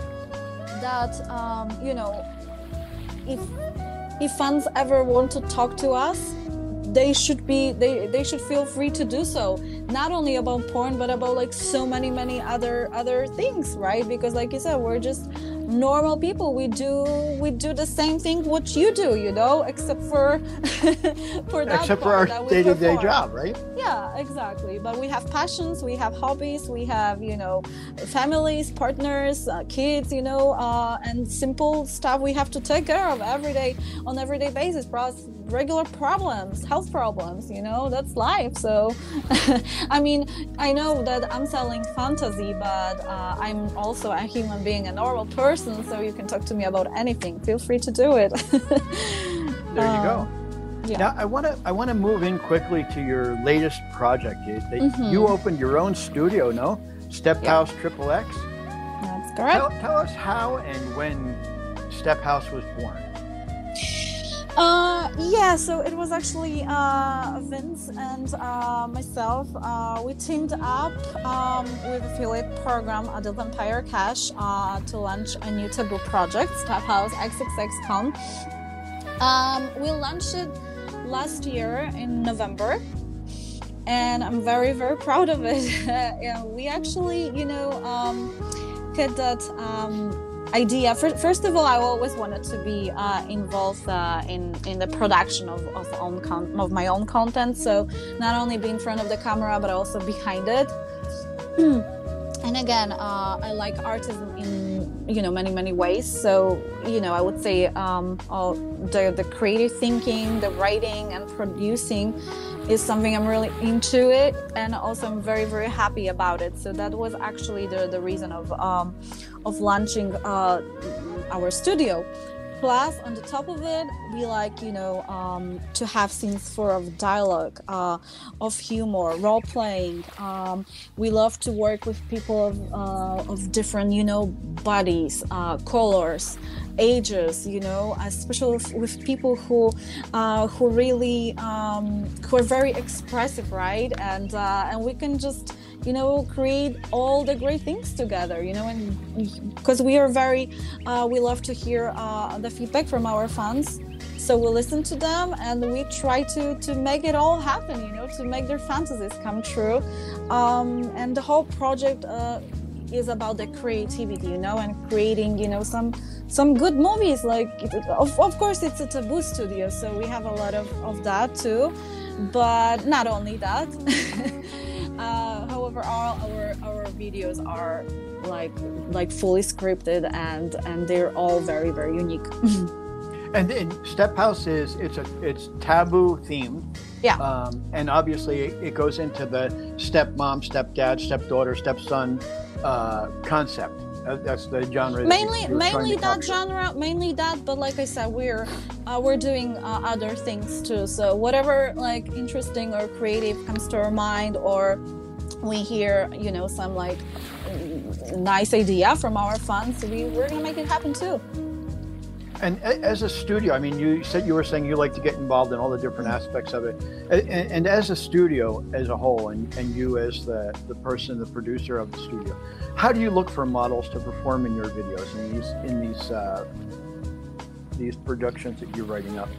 that um, you know, if if fans ever want to talk to us, they should be they they should feel free to do so. not only about porn, but about like so many, many other other things, right? Because like you said, we're just normal people. We do we do the same thing what you do, you know, except for for that except part for our that we day-to-day perform. job, right? Yeah, exactly. But we have passions, we have hobbies, we have, you know, families, partners, uh, kids, you know, uh, and simple stuff we have to take care of every day on everyday basis. Regular problems, health problems, you know, that's life. So I mean, I know that I'm selling fantasy, but uh, I'm also a human being, a normal person, so you can talk to me about anything. Feel free to do it. There you go. Yeah. Now I want to I want to move in quickly to your latest project. You, they, mm-hmm. you opened your own studio, no? Step House yeah. Triple X. That's correct. Tell, tell us how and when Step House was born. Uh, yeah, so it was actually uh, Vince and uh, myself. Uh, we teamed up um, with affiliate program Adult Empire Cash uh, to launch a new taboo project, Step House X X X Com. Um, we launched it last year in November, and I'm very, very proud of it. Yeah, we actually, you know, um, get that. Um, idea. First of all, I always wanted to be uh, involved uh, in in the production of of, own con- of my own content. So not only be in front of the camera, but also behind it. And again, uh, I like artism in you know many many ways. So you know, I would say um, all the the creative thinking, the writing, and producing is something I'm really into it, and also I'm very very happy about it. So that was actually the the reason of um, of launching uh, our studio. Plus, on the top of it, we like, you know, um, to have scenes full of dialogue, uh, of humor, role playing. Um, we love to work with people of, uh, of different, you know, bodies, uh, colors, ages, you know, especially with, with people who uh, who really um, who are very expressive, right? And uh, and we can just, you know, create all the great things together, you know, and because we are very, uh, we love to hear uh, the feedback from our fans. So we listen to them and we try to, to make it all happen, you know, to make their fantasies come true. Um, and the whole project uh, is about the creativity, you know, and creating, you know, some some good movies. Like, of, of course, it's a taboo studio, so we have a lot of, of that too. But not only that. Uh, however, all our our videos are like like fully scripted and and they're all very very unique. And, and Step House is it's a it's taboo themed. Yeah. Um, and obviously it goes into the stepmom, stepdad, stepdaughter, stepson uh, concept. That's the genre. Mainly, that mainly that capture. genre, mainly that. But like I said, we're uh, we're doing uh, other things too. So whatever like interesting or creative comes to our mind, or we hear, you know, some like nice idea from our fans, we we're gonna make it happen too. And as a studio, I mean, you said you were saying you like to get involved in all the different aspects of it. And, and as a studio as a whole, and, and you as the, the person, the producer of the studio, how do you look for models to perform in your videos, in these in these uh, these productions that you're writing up?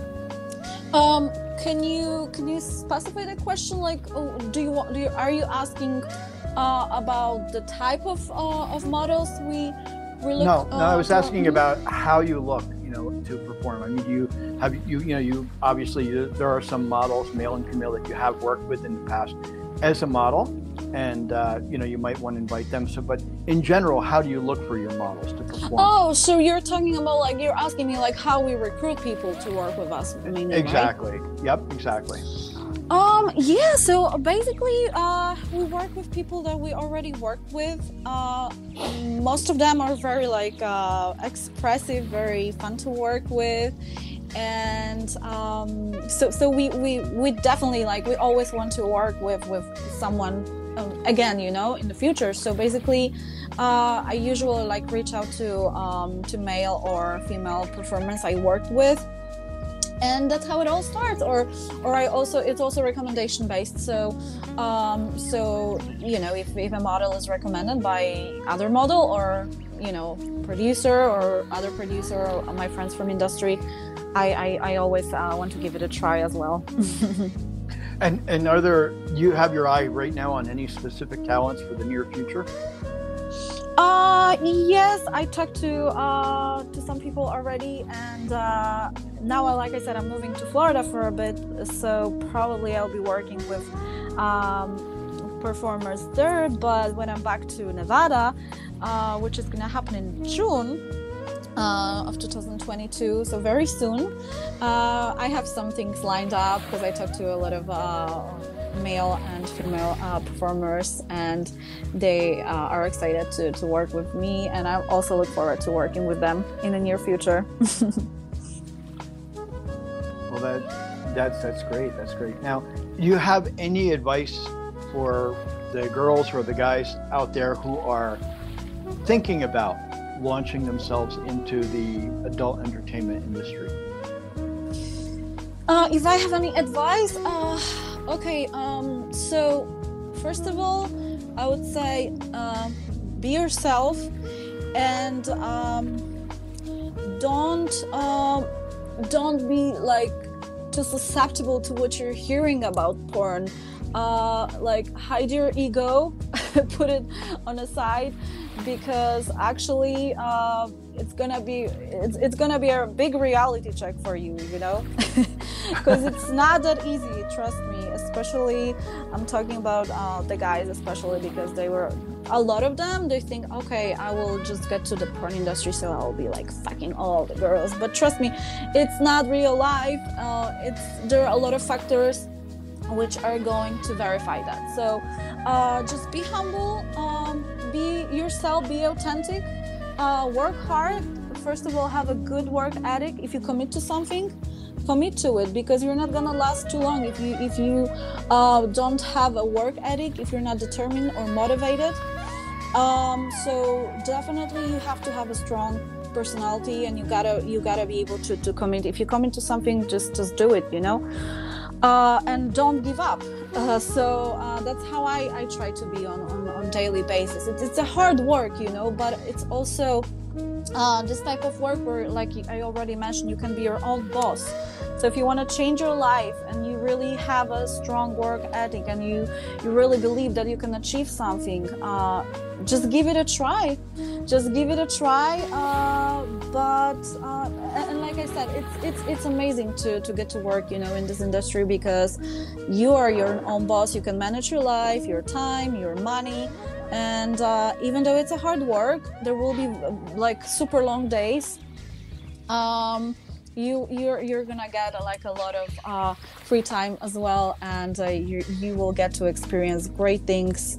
Um, can you can you specify the question? Like, oh, do you want? Do you, are you asking uh, about the type of uh, of models we? we look, no, no. uh, I was for, asking about how you look, you know, to perform. I mean, do you have you you know you obviously you, there are some models, male and female, that you have worked with in the past as a model, and uh, you know you might want to invite them. So, but in general, how do you look for your models to perform? Oh, so you're talking about like you're asking me like how we recruit people to work with us, mainly, exactly. Right? Yep, exactly. Um, yeah, so basically, uh, we work with people that we already work with. Uh, most of them are very like uh, expressive, very fun to work with. And um, so, so we, we, we definitely like, we always want to work with, with someone um, again, you know, in the future. So basically, uh, I usually like reach out to, um, to male or female performers I worked with. And that's how it all starts. Or, or I also, it's also recommendation based. So, um, so, you know, if, if a model is recommended by other model or, you know, producer or other producer or my friends from industry, I, I, I always uh, want to give it a try as well. And and are there, you have your eye right now on any specific talents for the near future? Uh, yes, I talked to uh, to some people already, and uh, now, like I said, I'm moving to Florida for a bit, so probably I'll be working with um, performers there. But when I'm back to Nevada, uh, which is gonna happen in June uh, of two thousand twenty-two, so very soon, uh, I have some things lined up because I talked to a lot of uh, male and female uh, performers, and they uh, are excited to, to work with me, and I also look forward to working with them in the near future. Well, that that's that's great. That's great. Now, do you have any advice for the girls or the guys out there who are thinking about launching themselves into the adult entertainment industry? Uh, if I have any advice, uh, okay. Um, so first of all, I would say uh, be yourself, and um, don't uh, don't be like too susceptible to what you're hearing about porn. Uh, like hide your ego, put it on the side, because actually uh, it's gonna be it's, it's gonna be a big reality check for you, you know, because it's not that easy, trust me. Especially I'm talking about uh, the guys, especially because they were a lot of them, they think, okay, I will just get to the porn industry, so I'll be like fucking all the girls. But trust me, it's not real life. Uh, it's there are a lot of factors which are going to verify that. So uh, just be humble, um, be yourself, be authentic, uh, work hard. First of all, have a good work ethic. If you commit to something, commit to it, because you're not gonna last too long if you if you uh, don't have a work ethic, if you're not determined or motivated. Um, so definitely you have to have a strong personality, and you gotta you gotta be able to, to commit. If you commit to something, just just do it, you know. Uh, and don't give up. Uh, so uh, that's how I, I try to be on, on, on daily basis. It's, it's a hard work, you know, but it's also uh, this type of work where, like I already mentioned, you can be your own boss. So if you want to change your life and you really have a strong work ethic, and you, you really believe that you can achieve something, uh, just give it a try. Just give it a try. Uh, but uh, and like I said, it's it's it's amazing to, to get to work, you know, in this industry, because you are your own boss. You can manage your life, your time, your money. And uh, even though it's a hard work, there will be like super long days. Um, you you're you're gonna get uh, like a lot of uh, free time as well, and uh, you you will get to experience great things,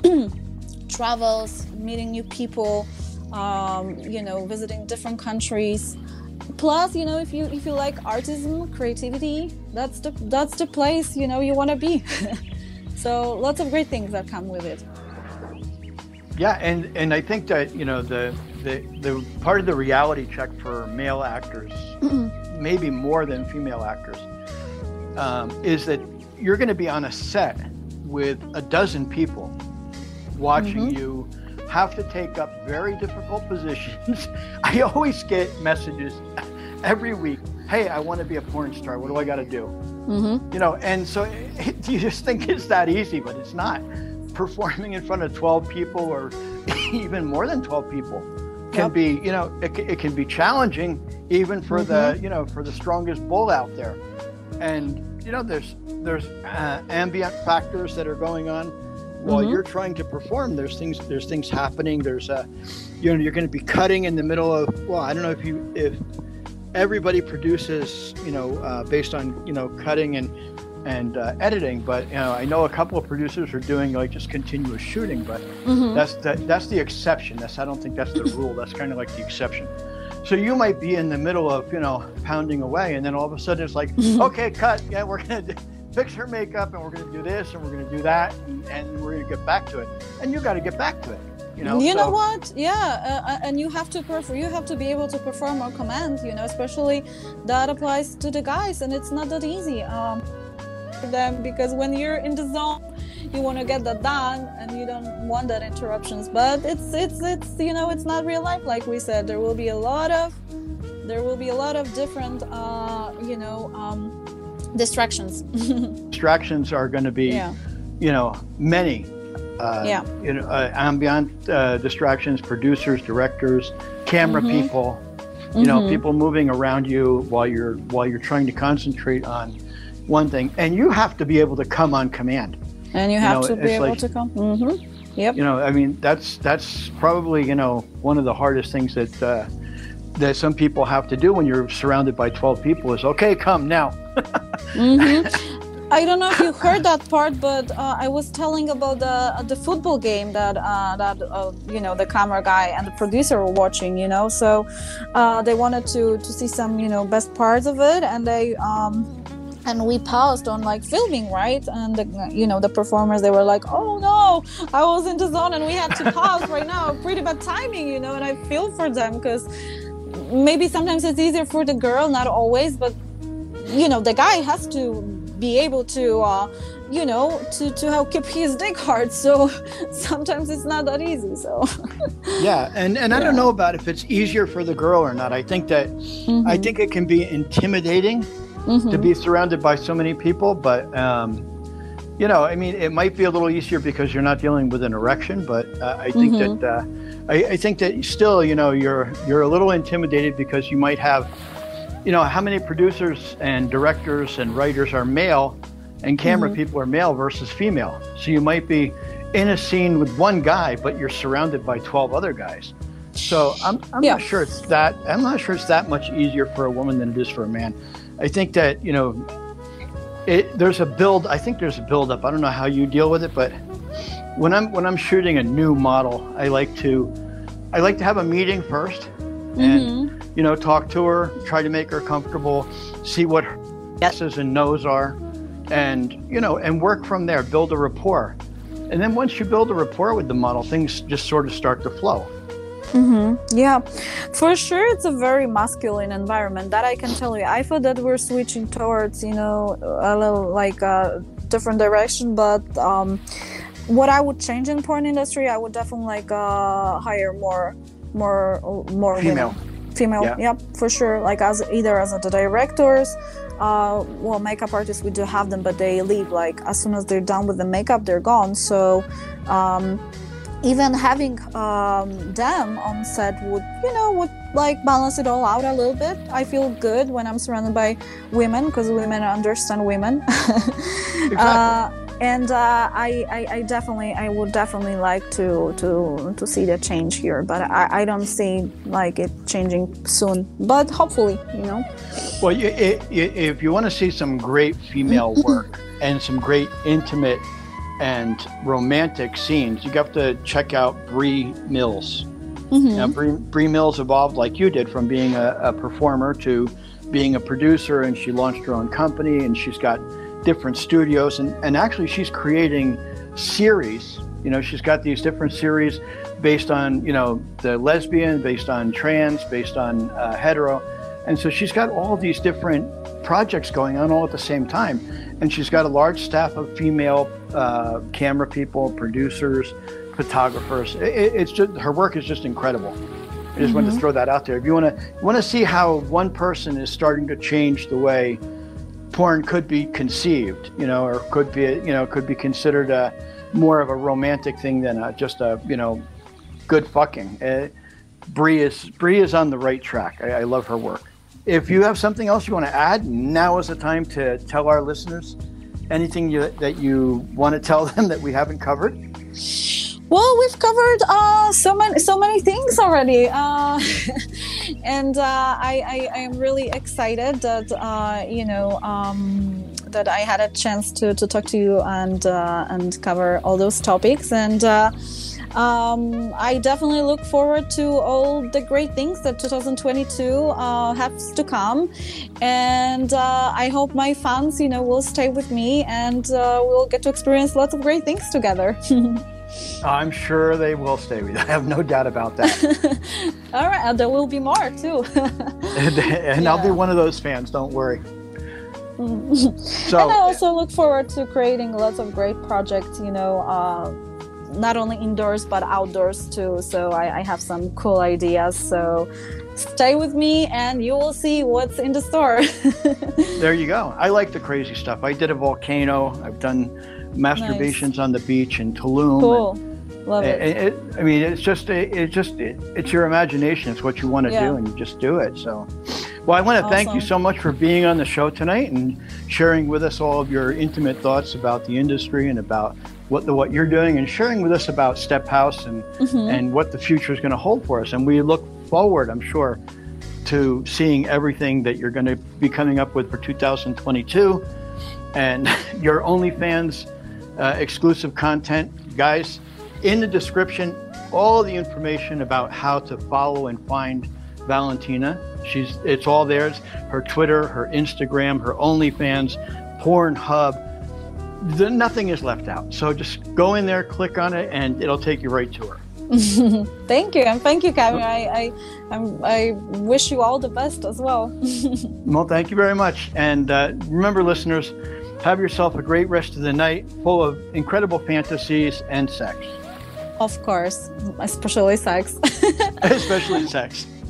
travels, meeting new people, um, you know, visiting different countries. Plus, you know, if you if you like artisan creativity, that's the that's the place, you know, you want to be. So lots of great things that come with it. Yeah, and, and I think that, you know, the, the the part of the reality check for male actors, maybe more than female actors, um, is that you're going to be on a set with a dozen people watching mm-hmm. you, have to take up very difficult positions. I always get messages every week, hey, I want to be a porn star. What do I got to do? Mm-hmm. You know, and so it, you just think it's that easy, but it's not. Performing in front of twelve people, or even more than twelve people, can yep. be, you know, it, it can be challenging even for mm-hmm. the, you know, for the strongest bull out there. And, you know, there's, there's uh, ambient factors that are going on while mm-hmm. you're trying to perform. There's things, there's things happening. There's a, you know, you're going to be cutting in the middle of, well, I don't know if you, if everybody produces, you know, uh, based on, you know, cutting and, and uh, editing, but you know, I know a couple of producers are doing like just continuous shooting, but mm-hmm. that's the, that's the exception. That's, I don't think that's the rule. That's kind of like the exception. So you might be in the middle of, you know, pounding away, and then all of a sudden it's like, mm-hmm. okay, cut. Yeah, we're going to fix her makeup, and we're going to do this, and we're going to do that, and, and we're going to get back to it. And you got to get back to it. You know, you so. know what? Yeah, uh, and you have to perform. You have to be able to perform on command. You know, especially that applies to the guys, and it's not that easy. Um, them because when you're in the zone, you want to get that done, and you don't want that interruptions. But it's it's it's you know, it's not real life. Like we said, there will be a lot of there will be a lot of different uh, you know um, Distractions. Distractions are going to be, yeah. you know, many. Uh, yeah. You know, uh, ambient uh, distractions, producers, directors, camera mm-hmm. people. You mm-hmm. know, people moving around you while you're while you're trying to concentrate on one thing, and you have to be able to come on command. And you have you know, to be able like, to come. Mm-hmm. Yep. You know, I mean, that's that's probably you know one of the hardest things that uh, that some people have to do when you're surrounded by twelve people is okay, come now. mm-hmm. I don't know if you heard that part, but uh, I was telling about the the football game that uh, that uh, you know the camera guy and the producer were watching. You know, so uh, they wanted to to see some you know best parts of it, and they um and we paused on like filming, right? And the, you know the performers, they were like, "Oh no, I was in the zone, and we had to pause right now." Pretty bad timing, you know. And I feel for them because maybe sometimes it's easier for the girl, not always, but you know the guy has to be able to uh you know to to help keep his dick hard, so sometimes it's not that easy. So yeah, and and I yeah. don't know about if it's easier for the girl or not. I think that mm-hmm. I think it can be intimidating mm-hmm. to be surrounded by so many people, but um you know I mean it might be a little easier because you're not dealing with an erection, but uh, I think mm-hmm. that uh I, I think that still you know you're you're a little intimidated because you might have you know, how many producers and directors and writers are male and camera mm-hmm. people are male versus female. So you might be in a scene with one guy, but you're surrounded by twelve other guys. So I'm, I'm yeah. not sure it's that, I'm not sure it's that much easier for a woman than it is for a man. I think that, you know, it, there's a build, I think there's a build up. I don't know how you deal with it, but when I'm, when I'm shooting a new model, I like to, I like to have a meeting first and, mm-hmm. you know, talk to her, try to make her comfortable, see what her yeses and nos are, and, you know, and work from there, build a rapport. And then once you build a rapport with the model, things just sort of start to flow. Mm-hmm. Yeah, for sure. It's a very masculine environment, that I can tell you. I thought that we're switching towards, you know, a little like a different direction, but um, what I would change in porn industry, I would definitely like uh, hire more, more, more female. women. Female, yeah. Yep, for sure. Like as either as a, the directors, uh, well, makeup artists, we do have them, but they leave. Like as soon as they're done with the makeup, they're gone. So um, even having um, them on set would, you know, would like balance it all out a little bit. I feel good when I'm surrounded by women because women understand women. Exactly. uh, And uh, I, I, I definitely, I would definitely like to to to see the change here, but I, I don't see like it changing soon. But hopefully, you know. Well, you, it, if you want to see some great female work and some great intimate and romantic scenes, you have to check out Bree Mills. Mm-hmm. Now, Bree, Bree Mills evolved like you did from being a, a performer to being a producer, and she launched her own company, and she's got different studios, and, and actually she's creating series. You know, she's got these different series based on, you know, the lesbian, based on trans, based on uh, hetero. And so she's got all these different projects going on all at the same time. And she's got a large staff of female uh, camera people, producers, photographers. It, it's just, her work is just incredible. I just mm-hmm. wanted to throw that out there. If you want to want to see how one person is starting to change the way porn could be conceived, you know, or could be, you know, could be considered a more of a romantic thing than a, just a, you know, good fucking. Uh, Bree is Bree is on the right track. I, I love her work. If you have something else you want to add, now is the time to tell our listeners anything you, that you want to tell them that we haven't covered. Well, we've covered uh, so many so many things already, uh, and uh, I, I I am really excited that uh, you know um, that I had a chance to, to talk to you and uh, and cover all those topics, and uh, um, I definitely look forward to all the great things that twenty twenty-two uh, has to come, and uh, I hope my fans, you know, will stay with me, and uh, we'll get to experience lots of great things together. I'm sure they will stay with you. I have no doubt about that. All right, and there will be more too. and and yeah. I'll be one of those fans, don't worry. So, and I also look forward to creating lots of great projects, you know, uh, not only indoors but outdoors too. So I, I have some cool ideas. So stay with me and you will see what's in the store. There you go. I like the crazy stuff. I did a volcano. I've done masturbations nice. on the beach in Tulum. Cool. Love it. It, it. I mean, it's just, it, it's just, it, it's your imagination. It's what you want to yeah. do, and you just do it. So, well, I want to awesome. thank you so much for being on the show tonight and sharing with us all of your intimate thoughts about the industry and about what the, what you're doing, and sharing with us about Step House and mm-hmm. and what the future is going to hold for us. And we look forward, I'm sure, to seeing everything that you're going to be coming up with for two thousand twenty-two, and your OnlyFans uh, exclusive content, guys. In the description, all the information about how to follow and find Valentina. She's, it's all theirs. Her Twitter, her Instagram, her OnlyFans, Pornhub. The, nothing is left out. So just go in there, click on it, and it'll take you right to her. Thank you, and thank you, Kevin. I, I, I'm, I wish you all the best as well. Well, thank you very much. And uh, remember, listeners, have yourself a great rest of the night, full of incredible fantasies and sex. Of course, especially sex. Especially sex.